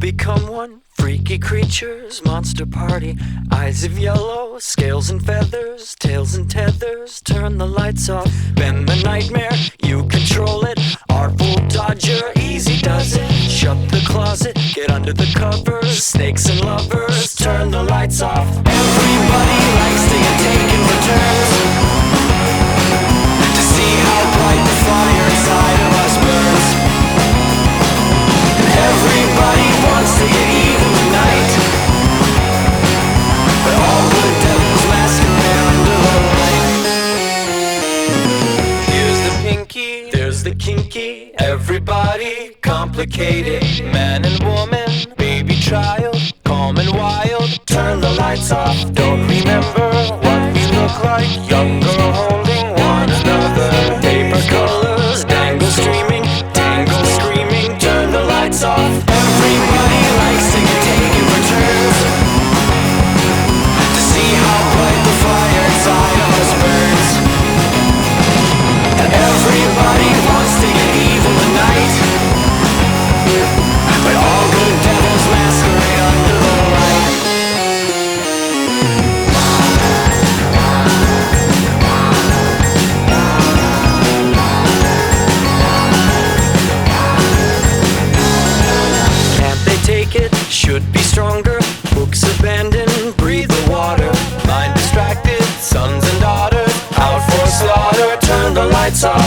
become one. Freaky creatures, monster party. Eyes of yellow, scales and feathers, tails and tethers. Turn the lights off, bend the nightmare, you control it. Artful dodger, easy does it. Shut the closet, get under the covers. Snakes and lovers, turn the lights off. Everybody likes to get taken for turns, to see how bright the fire inside of us burns. And everybody wants to get evil tonight, but all good devils masquerade under the light. Here's the pinky, there's the kinky. Everybody complicated, man and woman, baby child, calm and wild. Turn the lights off, don't remember what we look like. Younger holding one another, paper colors dangle streaming, tangle screaming. Turn the lights off. Everybody likes to get taken for turns, to see how bright the fire inside of us burns. And everybody wants to get evil tonight, but all good devils masquerade under the light. Can't they take it? Should be stronger. Books abandoned, breathe the water. Mind distracted, sons and daughters out for slaughter. Turn the lights off.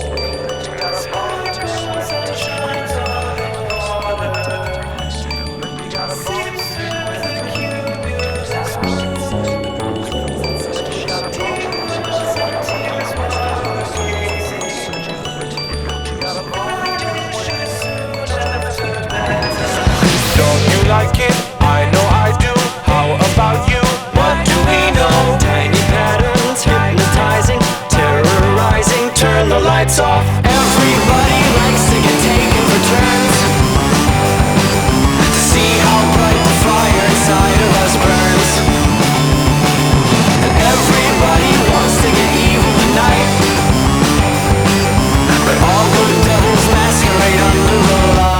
Don't you like it? I know I do. How about you? What do we know? Tiny patterns, hypnotizing, terrorizing. Turn the lights off. Everybody likes to get taken for turns, to see how bright the fire inside of us burns. And everybody wants to get evil tonight, but all good devils masquerade under the light.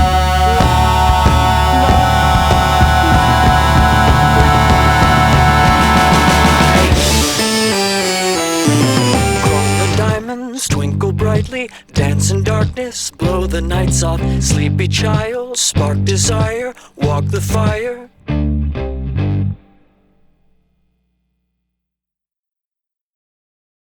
Twinkle brightly, dance in darkness, blow the nights off. Sleepy child, spark desire, walk the fire.